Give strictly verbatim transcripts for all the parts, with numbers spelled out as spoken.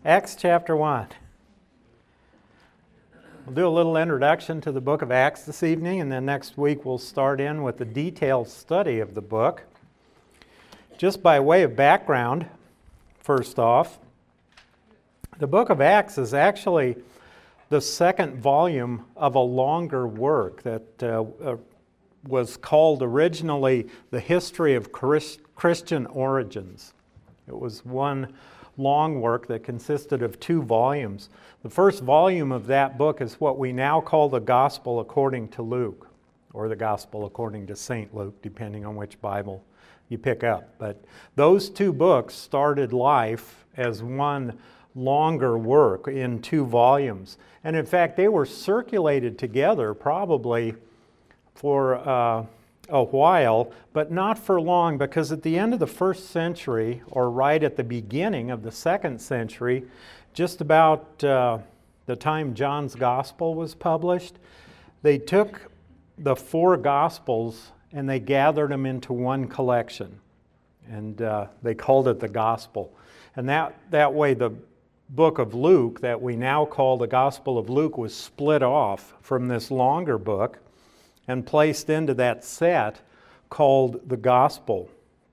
Acts chapter one. We'll do a little introduction to the book of Acts this evening, and then next week we'll start in with a detailed study of the book. Just by way of background, first off, the book of Acts is actually the second volume of a longer work that uh, uh, was called originally The History of Christ- Christian Origins. It was one long work that consisted of two volumes. The first volume of that book is what we now call the Gospel according to Luke, or the Gospel according to Saint Luke, depending on which Bible you pick up. But those two books started life as one longer work in two volumes. And in fact, they were circulated together probably for uh, a while, but not for long, because at the end of the first century, or right at the beginning of the second century, just about uh, the time John's Gospel was published, they took the four Gospels and they gathered them into one collection. And uh, they called it the Gospel. And that, that way the book of Luke, that we now call the Gospel of Luke, was split off from this longer book and placed into that set called the Gospel.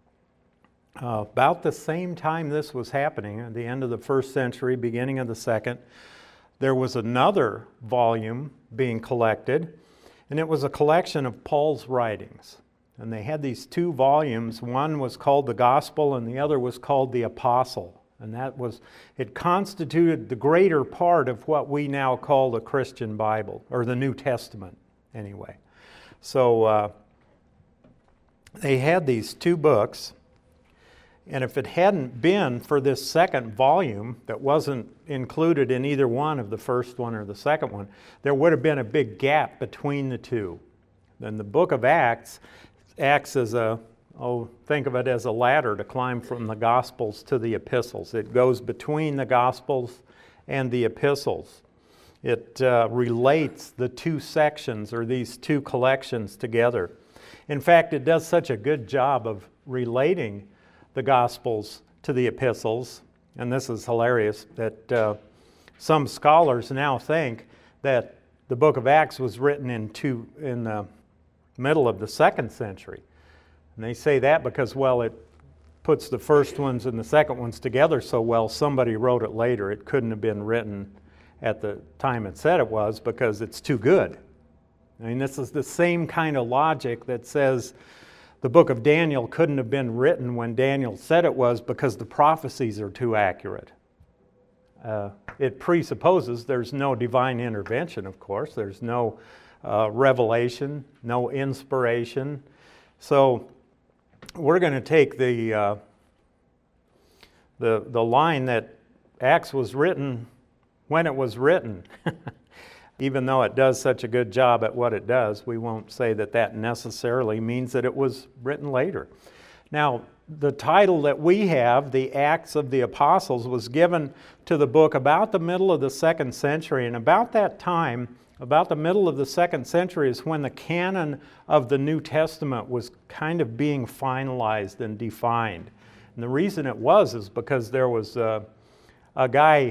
Uh, about the same time this was happening, at the end of the first century, beginning of the second, there was another volume being collected, and it was a collection of Paul's writings. And they had these two volumes. One was called the Gospel and the other was called the Apostle. And that was, it constituted the greater part of what we now call the Christian Bible, or the New Testament anyway. So uh, they had these two books, and if it hadn't been for this second volume that wasn't included in either one of the first one or the second one, there would have been a big gap between the two. Then the book of Acts acts as a, oh, think of it as a ladder to climb from the Gospels to the epistles. It goes between the Gospels and the epistles. It uh, relates the two sections, or these two collections, together. In fact, it does such a good job of relating the Gospels to the epistles, and this is hilarious, that uh, some scholars now think that the book of Acts was written in, two, in the middle of the second century. And they say that because, well, it puts the first ones and the second ones together so well, somebody wrote it later. It couldn't have been written at the time it said it was because it's too good. I mean, this is the same kind of logic that says the book of Daniel couldn't have been written when Daniel said it was because the prophecies are too accurate. Uh, it presupposes there's no divine intervention, of course. There's no uh, revelation, no inspiration. So we're going to take the, uh, the, the line that Acts was written when it was written. Even though it does such a good job at what it does, we won't say that that necessarily means that it was written later. Now, the title that we have, the Acts of the Apostles, was given to the book about the middle of the second century. And about that time, about the middle of the second century, is when the canon of the New Testament was kind of being finalized and defined. And the reason it was is because there was a, a guy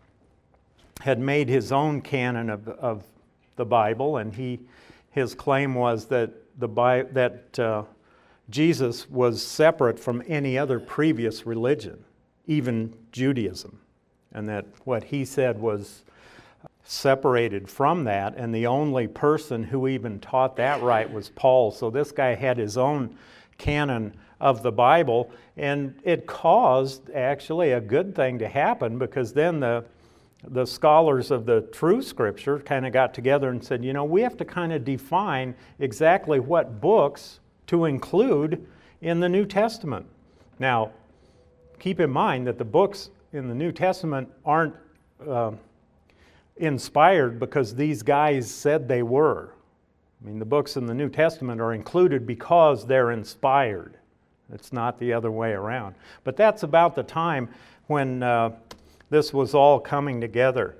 had made his own canon of, of the Bible, and he his claim was that the that uh, Jesus was separate from any other previous religion, even Judaism, and that what he said was separated from that, and the only person who even taught that right was Paul. So this guy had his own canon of the Bible, and it caused actually a good thing to happen, because then the the scholars of the true Scripture kind of got together and said, you know, we have to kind of define exactly what books to include in the New Testament. Now, keep in mind that the books in the New Testament aren't uh, inspired because these guys said they were. I mean, the books in the New Testament are included because they're inspired. It's not the other way around. But that's about the time when uh, this was all coming together.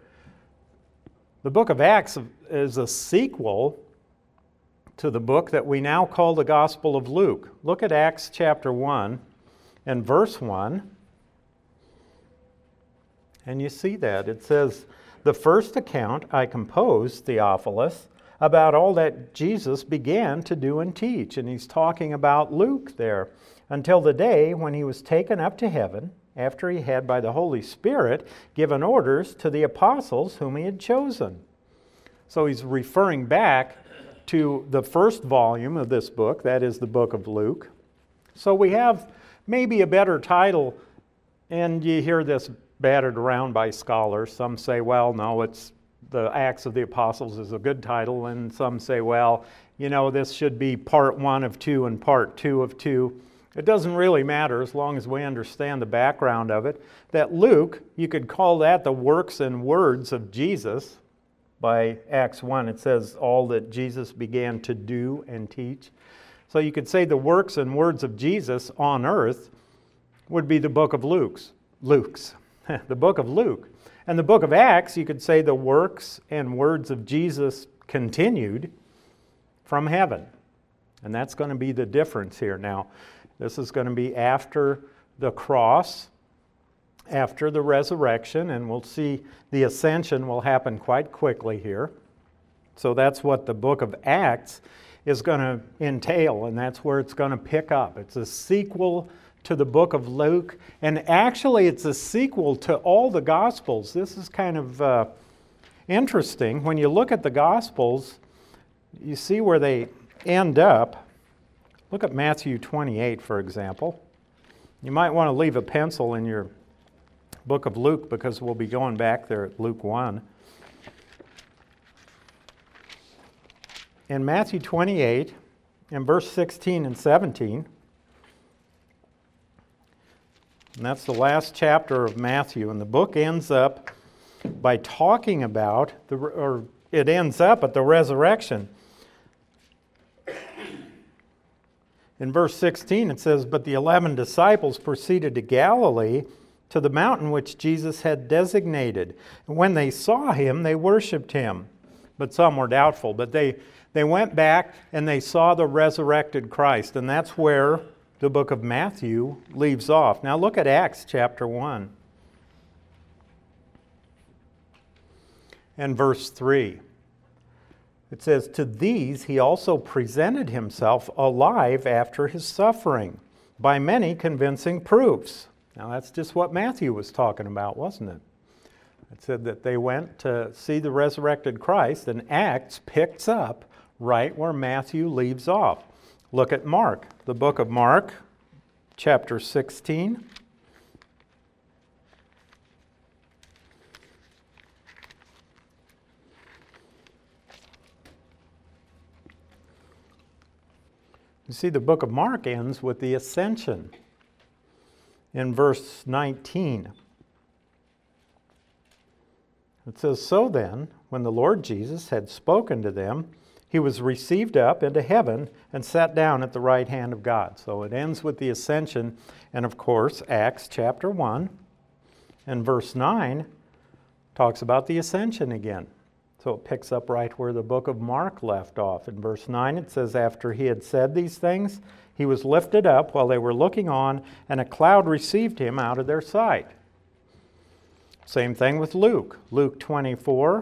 The book of Acts is a sequel to the book that we now call the Gospel of Luke. Look at Acts chapter one and verse one. And you see that. It says, the first account I composed, Theophilus, about all that Jesus began to do and teach. And he's talking about Luke there. Until the day when he was taken up to heaven, after he had by the Holy Spirit given orders to the apostles whom he had chosen. So he's referring back to the first volume of this book, that is the book of Luke. So we have maybe a better title, and you hear this battered around by scholars. Some say, well, no, it's the Acts of the Apostles is a good title, and some say, well, you know, this should be part one of two and part two of two. It doesn't really matter as long as we understand the background of it. That Luke, you could call that the works and words of Jesus. By Acts one, it says all that Jesus began to do and teach. So you could say the works and words of Jesus on earth would be the book of Luke's. Luke's. The book of Luke. And the book of Acts, you could say the works and words of Jesus continued from heaven. And that's going to be the difference here. Now, this is going to be after the cross, after the resurrection, and we'll see the ascension will happen quite quickly here. So that's what the book of Acts is going to entail, and that's where it's going to pick up. It's a sequel to the book of Luke, and actually it's a sequel to all the Gospels. This is kind of uh, interesting. When you look at the Gospels, you see where they end up. Look at Matthew twenty-eight, for example. You might want to leave a pencil in your book of Luke because we'll be going back there at Luke one. In Matthew twenty-eight, in verse sixteen and seventeen, and that's the last chapter of Matthew, and the book ends up by talking about, the, or it ends up at the resurrection. In verse sixteen, it says, "But the eleven disciples proceeded to Galilee, to the mountain which Jesus had designated. And when they saw him, they worshipped him. But some were doubtful. But they, they went back and they saw the resurrected Christ." And that's where the book of Matthew leaves off. Now look at Acts chapter one. And verse three. It says, "To these he also presented himself alive after his suffering, by many convincing proofs." Now that's just what Matthew was talking about, wasn't it? It said that they went to see the resurrected Christ, and Acts picks up right where Matthew leaves off. Look at Mark, the book of Mark, chapter sixteen. You see, the book of Mark ends with the ascension in verse nineteen. It says, "So then, when the Lord Jesus had spoken to them, he was received up into heaven and sat down at the right hand of God." So it ends with the ascension. And of course, Acts chapter one and verse nine talks about the ascension again. So it picks up right where the book of Mark left off. In verse nine, it says, "After he had said these things, he was lifted up while they were looking on, and a cloud received him out of their sight." Same thing with Luke. Luke twenty-four.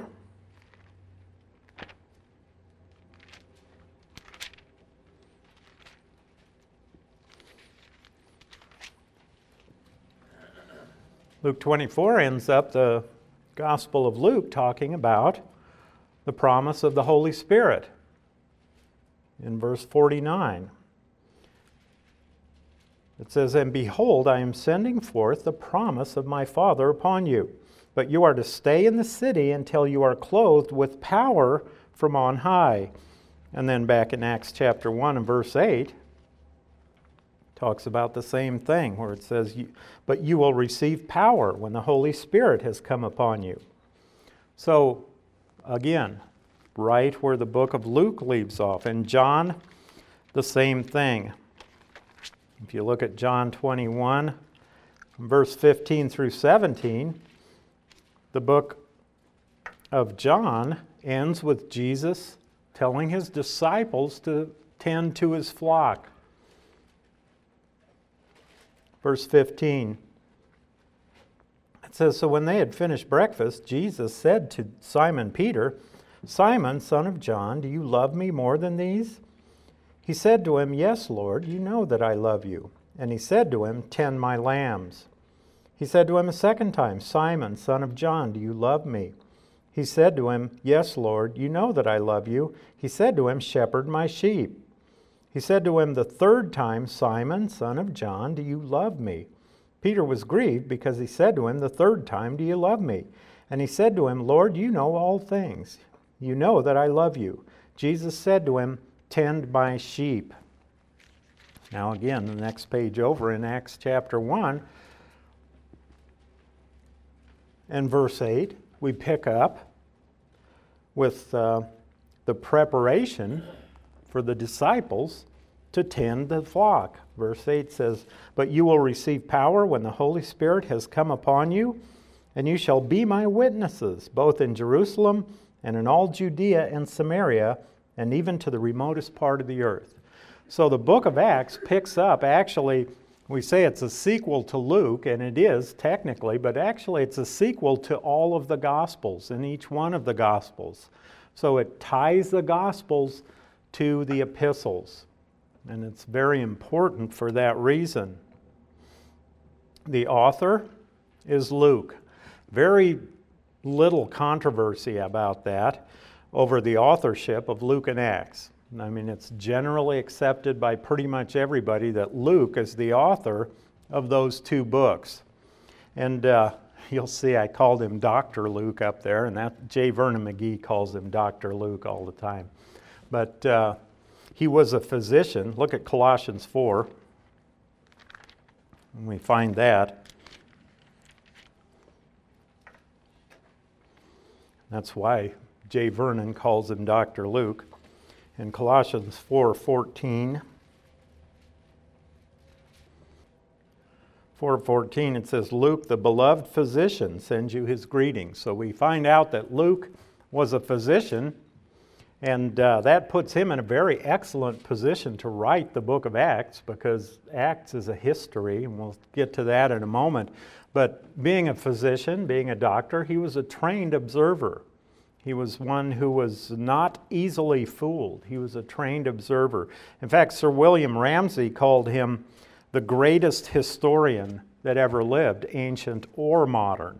Luke twenty-four ends up the Gospel of Luke talking about the promise of the Holy Spirit. In verse forty-nine, it says, "And behold, I am sending forth the promise of my Father upon you. But you are to stay in the city until you are clothed with power from on high." And then back in Acts chapter one and verse eight, talks about the same thing, where it says, "But you will receive power when the Holy Spirit has come upon you." So, again, right where the book of Luke leaves off. And John, the same thing. If you look at John twenty-one, verse fifteen through seventeen, the book of John ends with Jesus telling his disciples to tend to his flock. Verse fifteen, It says, so when they had finished breakfast, Jesus said to Simon Peter, Simon, son of John, do you love me more than these? He said to him, yes, Lord, you know that I love you. And he said to him, tend my lambs. He said to him a second time, Simon, son of John, do you love me? He said to him, yes, Lord, you know that I love you. He said to him, shepherd my sheep. He said to him the third time, Simon, son of John, do you love me? Peter was grieved because he said to him the third time, do you love me? And he said to him, Lord, you know all things. You know that I love you. Jesus said to him, tend my sheep. Now again, the next page over in Acts chapter one and verse eight, we pick up with uh, the preparation for the disciples to tend the flock. Verse eight says, but you will receive power when the Holy Spirit has come upon you, and you shall be my witnesses, both in Jerusalem and in all Judea and Samaria, and even to the remotest part of the earth. So the book of Acts picks up, actually, we say it's a sequel to Luke, and it is technically, but actually it's a sequel to all of the Gospels, in each one of the Gospels. So it ties the Gospels to the epistles, and it's very important for that reason. The author is Luke. Very little controversy about that over the authorship of Luke and Acts. I mean, it's generally accepted by pretty much everybody that Luke is the author of those two books. And uh, you'll see I called him Doctor Luke up there, and that J. Vernon McGee calls him Doctor Luke all the time. But uh, he was a physician. Look at Colossians four. And we find that. That's why J. Vernon calls him Doctor Luke. In Colossians four fourteen, four fourteen, it says, Luke, the beloved physician, sends you his greetings. So we find out that Luke was a physician, and uh, that puts him in a very excellent position to write the book of Acts, because Acts is a history, and we'll get to that in a moment. But being a physician, being a doctor, he was a trained observer. He was one who was not easily fooled. He was a trained observer. In fact, Sir William Ramsay called him the greatest historian that ever lived, ancient or modern.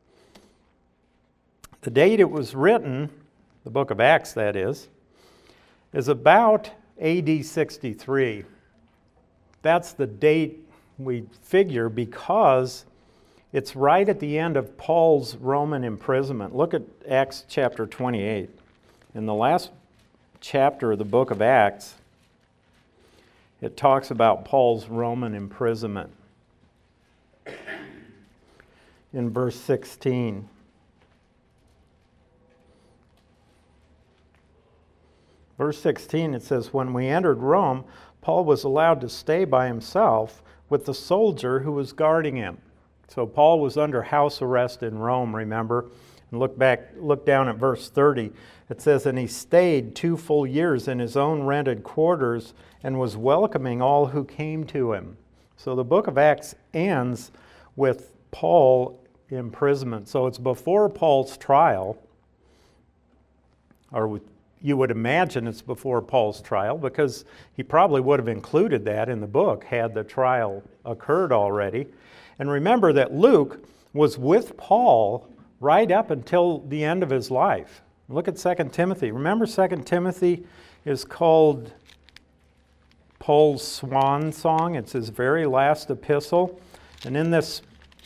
The date it was written, the book of Acts that is, is about A D sixty-three. That's the date we figure because it's right at the end of Paul's Roman imprisonment. Look at Acts chapter twenty-eight. In the last chapter of the book of Acts, it talks about Paul's Roman imprisonment. In verse sixteen. Verse sixteen, it says, when we entered Rome, Paul was allowed to stay by himself with the soldier who was guarding him. So Paul was under house arrest in Rome, remember? And look back, look down at verse thirty. It says, and he stayed two full years in his own rented quarters and was welcoming all who came to him. So the book of Acts ends with Paul imprisonment. So it's before Paul's trial, or you would imagine it's before Paul's trial, because he probably would have included that in the book had the trial occurred already. And remember that Luke was with Paul right up until the end of his life. Look at Second Timothy. Remember, Second Timothy is called Paul's swan song. It's his very last epistle. And in this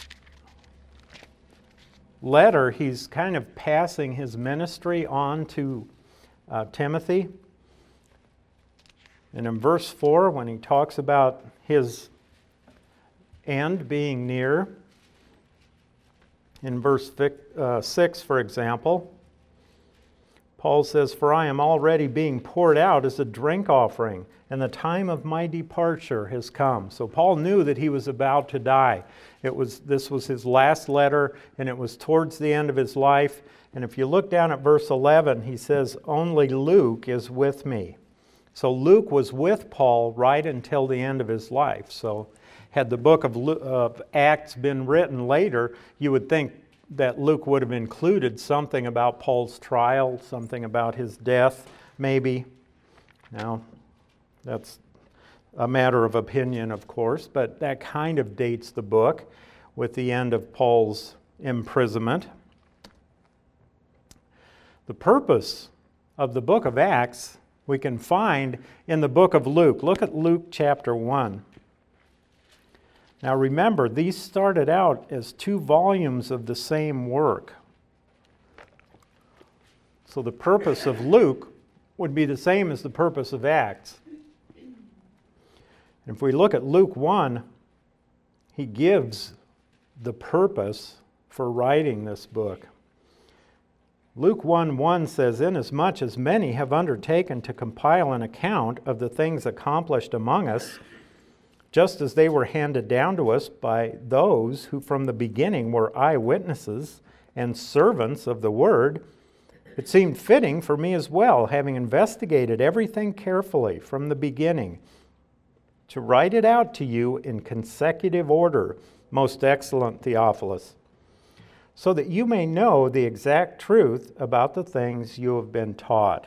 letter, he's kind of passing his ministry on to uh, Timothy. And in verse four, when he talks about his end being near, in verse six, for example, Paul says, for I am already being poured out as a drink offering, and the time of my departure has come. So Paul knew that he was about to die. It was this was his last letter, and it was towards the end of his life. And if you look down at verse eleven, he says, only Luke is with me. So Luke was with Paul right until the end of his life. So Had the book of, Lu- of Acts been written later, you would think that Luke would have included something about Paul's trial, something about his death, maybe. Now, that's a matter of opinion, of course, but that kind of dates the book with the end of Paul's imprisonment. The purpose of the book of Acts we can find in the book of Luke. Look at Luke chapter one. Now remember, these started out as two volumes of the same work. So the purpose of Luke would be the same as the purpose of Acts. If we look at Luke one, he gives the purpose for writing this book. Luke one one says, "Inasmuch as many have undertaken to compile an account of the things accomplished among us, just as they were handed down to us by those who from the beginning were eyewitnesses and servants of the word, it seemed fitting for me as well, having investigated everything carefully from the beginning, to write it out to you in consecutive order, most excellent Theophilus, so that you may know the exact truth about the things you have been taught."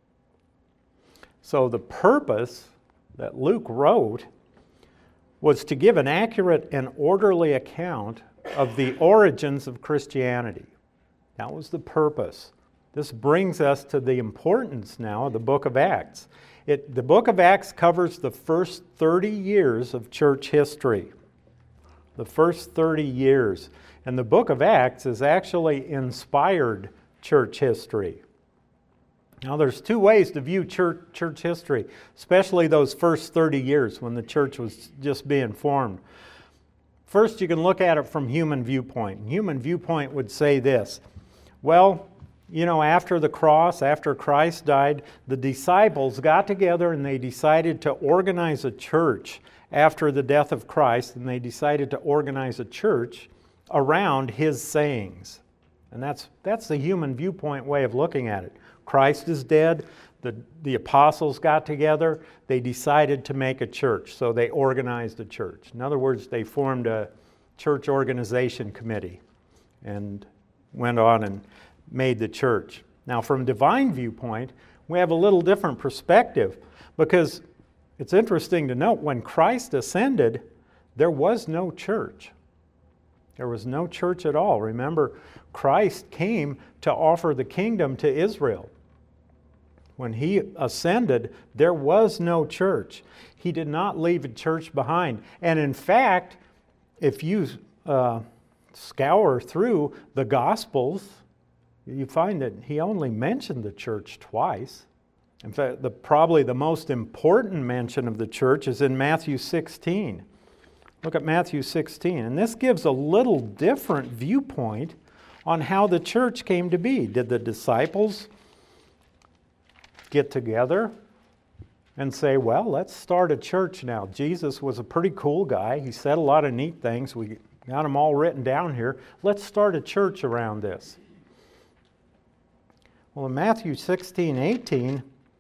So the purpose that Luke wrote was to give an accurate and orderly account of the origins of Christianity. That was the purpose. This brings us to the importance now of the book of Acts. It, the book of Acts covers the first thirty years of church history. The first thirty years. And the book of Acts is actually inspired church history. Now there's two ways to view church, church history, especially those first thirty years when the church was just being formed. First, you can look at it from human viewpoint. Human viewpoint would say this: well, you know, after the cross, after Christ died, the disciples got together and they decided to organize a church after the death of Christ, and they decided to organize a church around his sayings. And that's that's the human viewpoint way of looking at it. Christ is dead. The, the apostles got together. They decided to make a church, so they organized a church. In other words, they formed a church organization committee and went on and made the church. Now, from divine viewpoint, we have a little different perspective, because it's interesting to note when Christ ascended, there was no church. There was no church at all. Remember, Christ came to offer the kingdom to Israel. When he ascended, there was no church. He did not leave a church behind. And in fact, if you uh, scour through the Gospels, you find that he only mentioned the church twice. In fact, the, probably the most important mention of the church is in Matthew sixteen. Look at Matthew sixteen. And this gives a little different viewpoint on how the church came to be. Did the disciples get together and say, well, let's start a church now? Jesus was a pretty cool guy. He said a lot of neat things. We got them all written down here. Let's start a church around this. Well, in Matthew sixteen eighteen,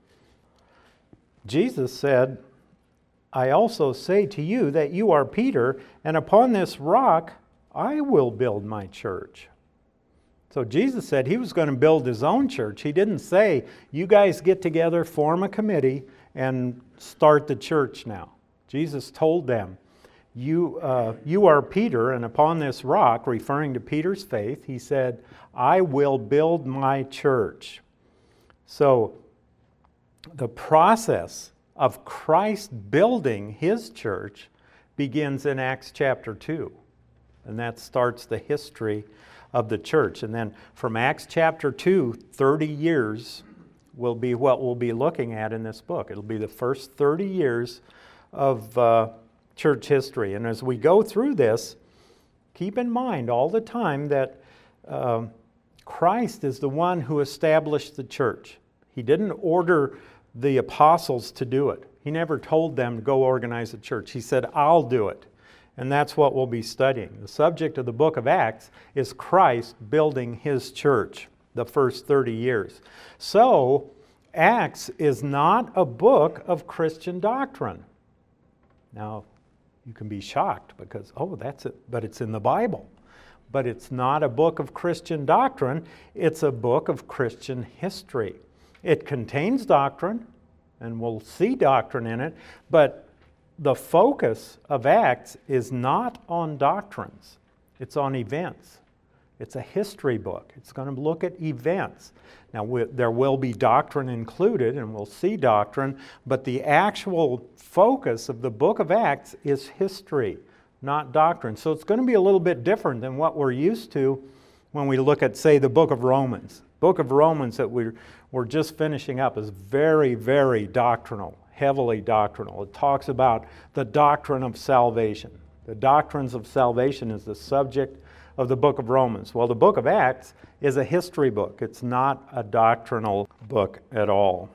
Jesus said, "I also say to you that you are Peter, and upon this rock I will build my church." So Jesus said he was going to build his own church. He didn't say, you guys get together, form a committee, and start the church now. Jesus told them, you, uh, you are Peter, and upon this rock, referring to Peter's faith, he said, I will build my church. So the process of Christ building his church begins in Acts chapter two. And that starts the history of the church. And then from Acts chapter two, thirty years will be what we'll be looking at in this book. It'll be the first thirty years of uh, church history. And as we go through this, keep in mind all the time that uh, Christ is the one who established the church. He didn't order the apostles to do it. He never told them to go organize a church. He said, I'll do it. And that's what we'll be studying. The subject of the book of Acts is Christ building his church the first thirty years. So, Acts is not a book of Christian doctrine. Now, You can be shocked because, oh, that's it, but it's in the Bible. But it's not a book of Christian doctrine, it's a book of Christian history. It contains doctrine, and we'll see doctrine in it, but the focus of Acts is not on doctrines, it's on events. It's a history book. It's going to look at events. Now, we, there will be doctrine included, and we'll see doctrine, but the actual focus of the book of Acts is history, not doctrine. So it's going to be a little bit different than what we're used to when we look at, say, the book of Romans. Book of Romans that we're, we're just finishing up is very, very doctrinal, heavily doctrinal. It talks about the doctrine of salvation. The doctrines of salvation is the subject of the book of Romans. Well, the book of Acts is a history book. It's not a doctrinal book at all.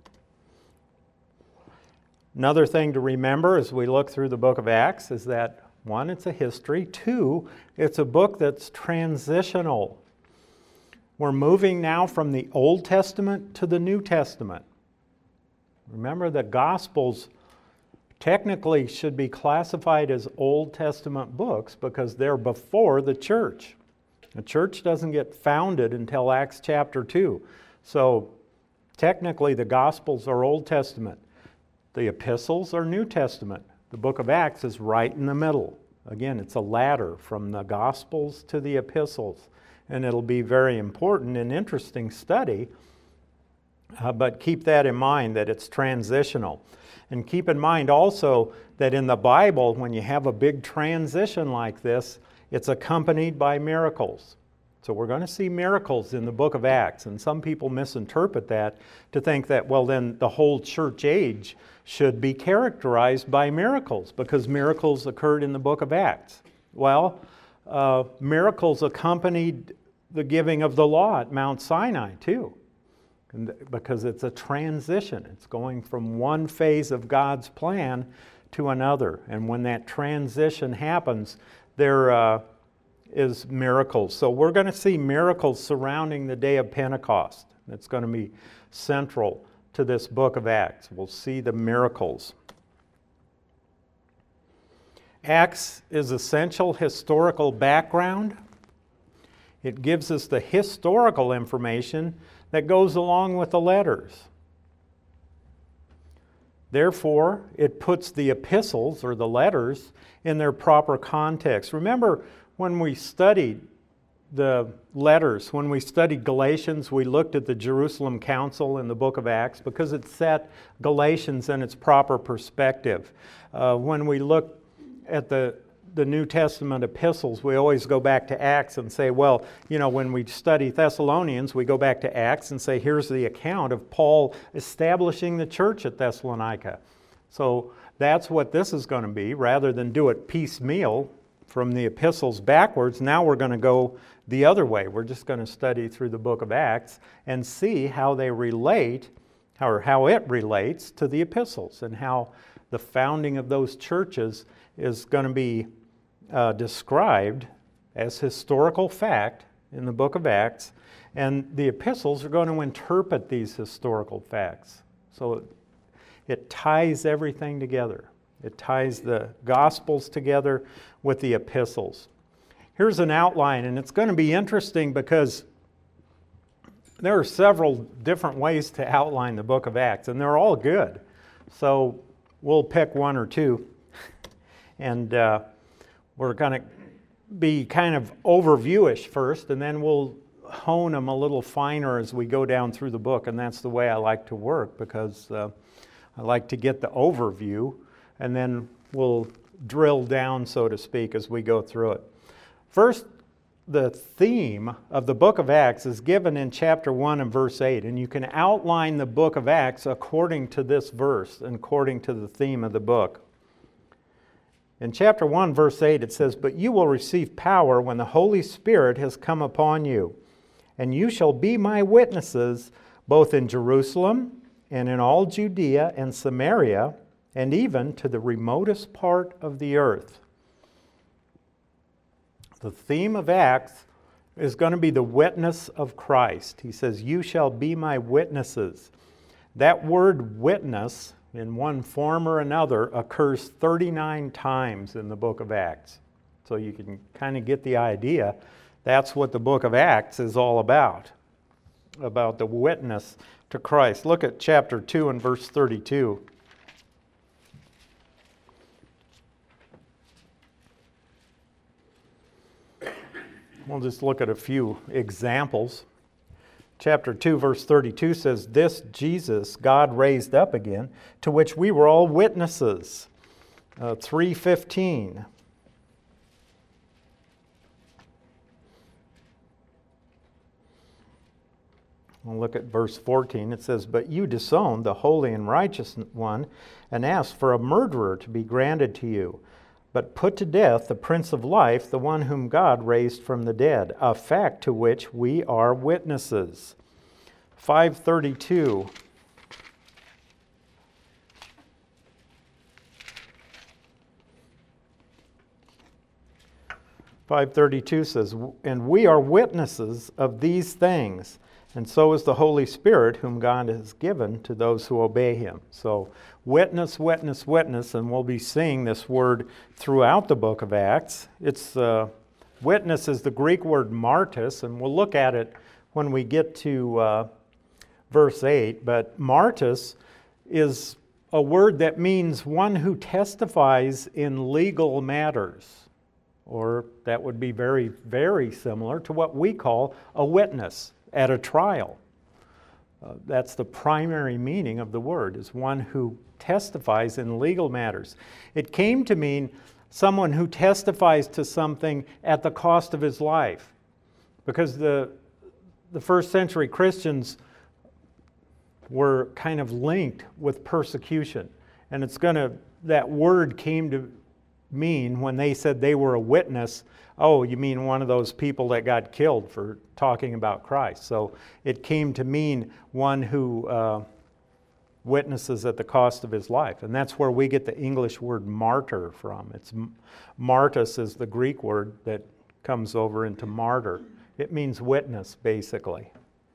Another thing to remember as we look through the book of Acts is that, one, it's a history. Two, it's a book that's transitional. We're moving now from the Old Testament to the New Testament. Remember, the Gospels technically should be classified as Old Testament books because they're before the church. The church doesn't get founded until Acts chapter two. So technically the Gospels are Old Testament. The epistles are New Testament. The book of Acts is right in the middle. Again, it's a ladder from the Gospels to the epistles. And it'll be very important and interesting study. Uh, but keep that in mind that it's transitional. And keep in mind also that in the Bible, when you have a big transition like this, it's accompanied by miracles. So we're going to see miracles in the book of Acts. And some people misinterpret that to think that, well, then the whole church age should be characterized by miracles because miracles occurred in the book of Acts. Well, uh, miracles accompanied the giving of the law at Mount Sinai too. Because it's a transition. It's going from one phase of God's plan to another. And when that transition happens, there uh, is miracles. So we're going to see miracles surrounding the day of Pentecost. It's going to be central to this book of Acts. We'll see the miracles. Acts is essential historical background. It gives us the historical information that goes along with the letters. Therefore, it puts the epistles or the letters in their proper context. Remember when we studied the letters, when we studied Galatians, we looked at the Jerusalem Council in the book of Acts because it set Galatians in its proper perspective. Uh, when we look at the the New Testament epistles, we always go back to Acts and say, well, you know, when we study Thessalonians, we go back to Acts and say, here's the account of Paul establishing the church at Thessalonica. So that's what this is going to be. Rather than do it piecemeal from the epistles backwards, now we're going to go the other way. We're just going to study through the book of Acts and see how they relate, or how it relates to the epistles, and how the founding of those churches is going to be Uh, described as historical fact in the book of Acts, and the epistles are going to interpret these historical facts. So it, it ties everything together. It ties the Gospels together with the epistles. Here's an outline, and it's going to be interesting because there are several different ways to outline the book of Acts, and they're all good. So we'll pick one or two, and uh, we're going to be kind of overviewish first, and then we'll hone them a little finer as we go down through the book. And that's the way I like to work, because uh, I like to get the overview, and then we'll drill down, so to speak, as we go through it. First, the theme of the book of Acts is given in chapter one and verse eight, and you can outline the book of Acts according to this verse and according to the theme of the book. In chapter one, verse eight, it says, "But you will receive power when the Holy Spirit has come upon you, and you shall be my witnesses both in Jerusalem and in all Judea and Samaria, and even to the remotest part of the earth." The theme of Acts is going to be the witness of Christ. He says, "You shall be my witnesses." That word witness in one form or another occurs thirty-nine times in the book of Acts. So you can kind of get the idea. That's what the book of Acts is all about, about the witness to Christ. Look at chapter two and verse thirty-two. We'll just look at a few examples. Chapter two, verse thirty-two says, "This Jesus God raised up again, to which we were all witnesses." Uh, three fifteen. We'll look at verse fourteen. It says, "But you disowned the holy and righteous one, and asked for a murderer to be granted to you. But put to death the Prince of Life, the one whom God raised from the dead, a fact to which we are witnesses." five thirty-two. five thirty-two says, "And we are witnesses of these things, and so is the Holy Spirit, whom God has given to those who obey him." So, witness, witness, witness, and we'll be seeing this word throughout the book of Acts. It's uh, witness is the Greek word martus, and we'll look at it when we get to uh, verse eight. But martus is a word that means one who testifies in legal matters, or that would be very, very similar to what we call a witness at a trial. Uh, that's the primary meaning of the word, is one who testifies in legal matters. It came to mean someone who testifies to something at the cost of his life, because the the first century Christians were kind of linked with persecution, and it's going to that word came to mean when they said they were a witness. Oh, you mean one of those people that got killed for talking about Christ. So it came to mean one who uh, witnesses at the cost of his life. And that's where we get the English word martyr from. It's martus is the Greek word that comes over into martyr. It means witness, basically.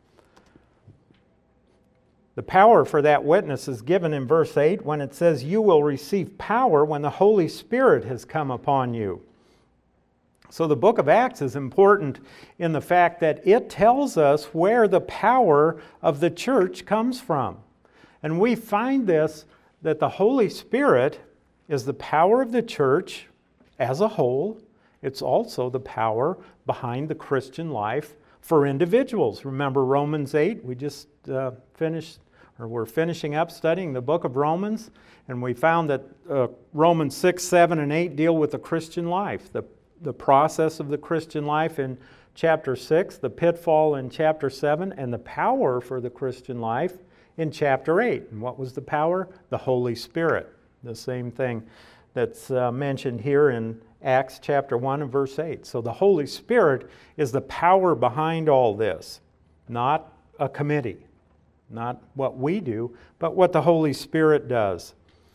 The power for that witness is given in verse eight when it says, "You will receive power when the Holy Spirit has come upon you." So the book of Acts is important in the fact that it tells us where the power of the church comes from. And we find this, that the Holy Spirit is the power of the church as a whole. It's also the power behind the Christian life for individuals. Remember Romans eight? We just uh, finished, or we're finishing up studying the book of Romans, and we found that uh, Romans six, seven, and eight deal with the Christian life, the the process of the Christian life in chapter six, the pitfall in chapter seven, and the power for the Christian life in chapter eight. And what was the power? The Holy Spirit. The same thing that's uh, mentioned here in Acts chapter one and verse eight. So the Holy Spirit is the power behind all this, not a committee, not what we do, but what the Holy Spirit does.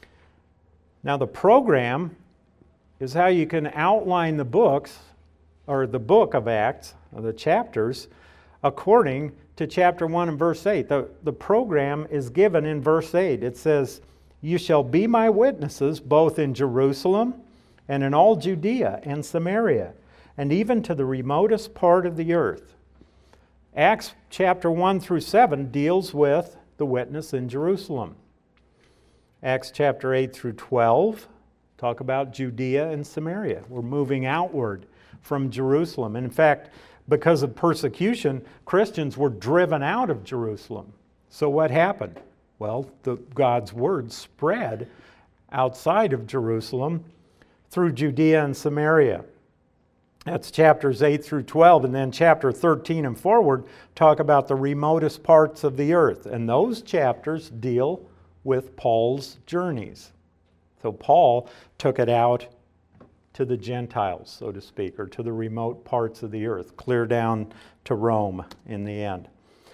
Now the program is how you can outline the books, or the book of Acts, or the chapters, according to chapter one and verse eight. The, the program is given in verse eight. It says, "You shall be my witnesses both in Jerusalem and in all Judea and Samaria, and even to the remotest part of the earth." Acts chapter one through seven deals with the witness in Jerusalem. Acts chapter eight through twelve talk about Judea and Samaria. We're moving outward from Jerusalem. And in fact, because of persecution, Christians were driven out of Jerusalem. So what happened? Well, the, God's word spread outside of Jerusalem through Judea and Samaria. That's chapters eight through twelve. And then chapter thirteen and forward talk about the remotest parts of the earth. And those chapters deal with Paul's journeys. So Paul took it out to the Gentiles, so to speak, or to the remote parts of the earth, clear down to Rome in the end.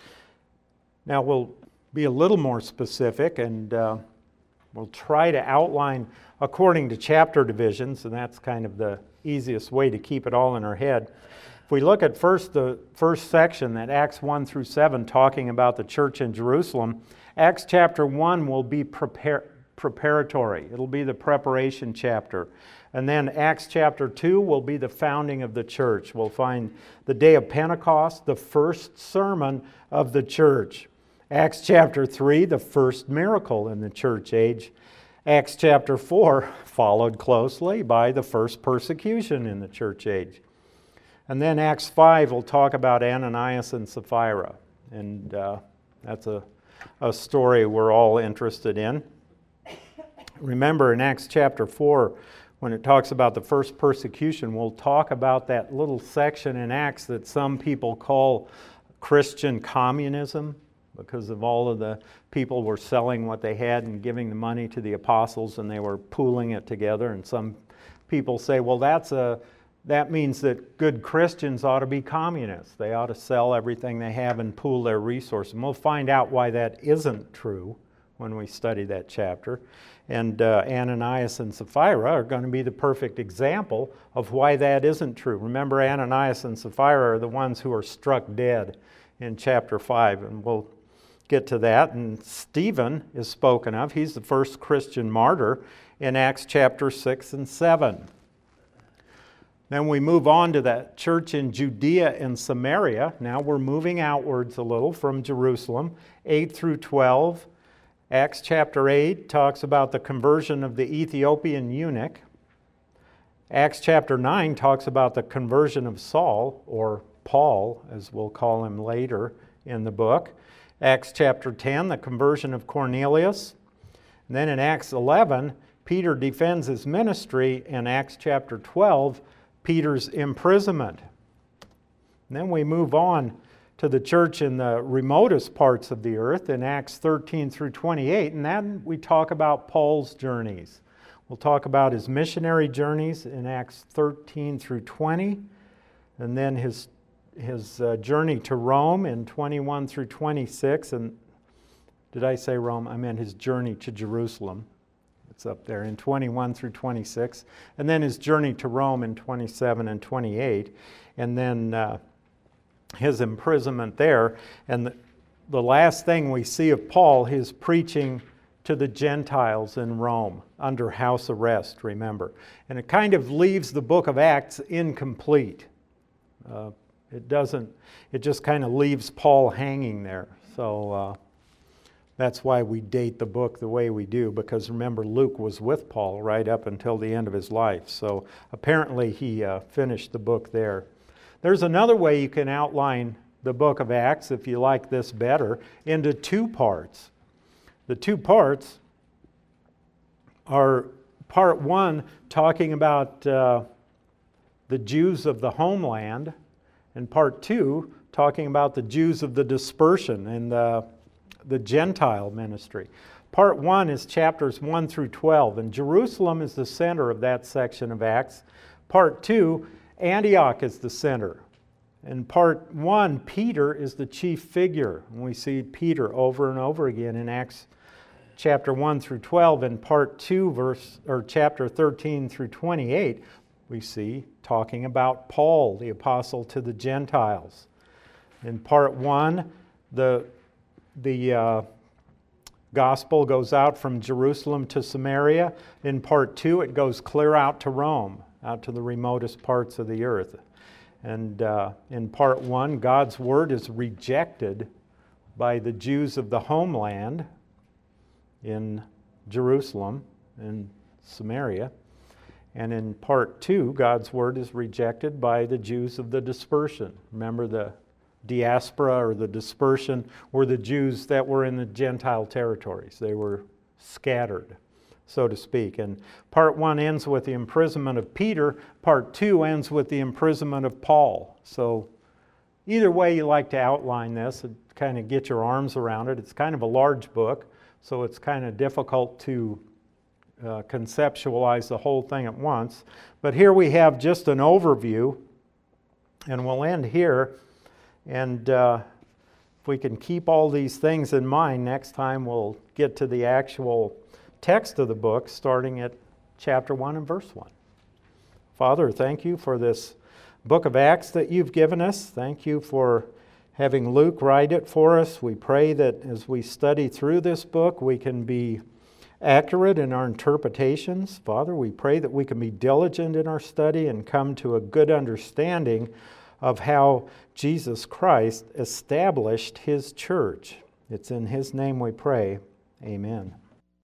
Now we'll be a little more specific, and uh, we'll try to outline according to chapter divisions, and that's kind of the easiest way to keep it all in our head. If we look at first the first section, that Acts one through seven, talking about the church in Jerusalem, Acts chapter one will be prepare, preparatory. It'll be the preparation chapter. And then Acts chapter two will be the founding of the church. We'll find the day of Pentecost, the first sermon of the church. Acts chapter three, the first miracle in the church age. Acts chapter four, followed closely by the first persecution in the church age. And then Acts five will talk about Ananias and Sapphira. And uh, that's a, a story we're all interested in. Remember in Acts chapter four, when it talks about the first persecution, we'll talk about that little section in Acts that some people call Christian communism, because of all of the people were selling what they had and giving the money to the apostles, and they were pooling it together. And some people say, well, that's a that means that good Christians ought to be communists. They ought to sell everything they have and pool their resources. And we'll find out why that isn't true when we study that chapter. And uh, Ananias and Sapphira are going to be the perfect example of why that isn't true. Remember, Ananias and Sapphira are the ones who are struck dead in chapter five, and we'll get to that. And Stephen is spoken of. He's the first Christian martyr in Acts chapter six and seven. Then we move on to that church in Judea and Samaria. Now we're moving outwards a little from Jerusalem, eight through twelve. Acts chapter eight talks about the conversion of the Ethiopian eunuch. Acts chapter nine talks about the conversion of Saul, or Paul, as we'll call him later in the book. Acts chapter ten, the conversion of Cornelius. And then in Acts eleven, Peter defends his ministry. In Acts chapter twelve, Peter's imprisonment. And then we move on to the church in the remotest parts of the earth in Acts thirteen through twenty-eight, and then we talk about Paul's journeys. We'll talk about his missionary journeys in Acts thirteen through twenty, and then his his uh, journey to Rome in twenty-one through twenty-six. And did I say Rome? I meant his journey to Jerusalem. It's up there in twenty-one through twenty-six. And then his journey to Rome in twenty-seven and twenty-eight. And then uh, his imprisonment there. And the, the last thing we see of Paul, his preaching to the Gentiles in Rome under house arrest, remember. And it kind of leaves the book of Acts incomplete. Uh, it doesn't, it just kind of leaves Paul hanging there. So uh, that's why we date the book the way we do, because remember, Luke was with Paul right up until the end of his life. So apparently he uh, finished the book there. There's another way you can outline the book of Acts, if you like this better, into two parts. The two parts are part one talking about uh, the Jews of the homeland, and part two talking about the Jews of the dispersion and the, the Gentile ministry. Part one is chapters one through twelve, and Jerusalem is the center of that section of Acts. Part two, Antioch is the center. In part one, Peter is the chief figure. And we see Peter over and over again in Acts chapter one through twelve. In part two, verse or chapter thirteen through twenty-eight, we see talking about Paul, the apostle to the Gentiles. In part one, the, the uh, gospel goes out from Jerusalem to Samaria. In part two, it goes clear out to Rome, out to the remotest parts of the earth. And uh, in part one, God's word is rejected by the Jews of the homeland in Jerusalem and Samaria. And in part two, God's word is rejected by the Jews of the dispersion. Remember, the diaspora or the dispersion were the Jews that were in the Gentile territories. They were scattered, so to speak. And part one ends with the imprisonment of Peter. Part two ends with the imprisonment of Paul. So either way you like to outline this, and kind of get your arms around it. It's kind of a large book, so it's kind of difficult to uh, conceptualize the whole thing at once. But here we have just an overview, and we'll end here. And uh, if we can keep all these things in mind, next time we'll get to the actual text of the book, starting at chapter one and verse one. Father, thank you for this book of Acts that you've given us. Thank you for having Luke write it for us. We pray that as we study through this book, we can be accurate in our interpretations. Father, we pray that we can be diligent in our study and come to a good understanding of how Jesus Christ established his church. It's in his name we pray. Amen.